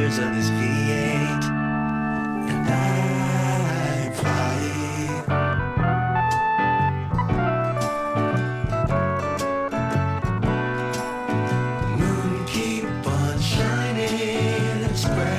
gears of this V8, and I'm flying. The moon keep on shining and spreading.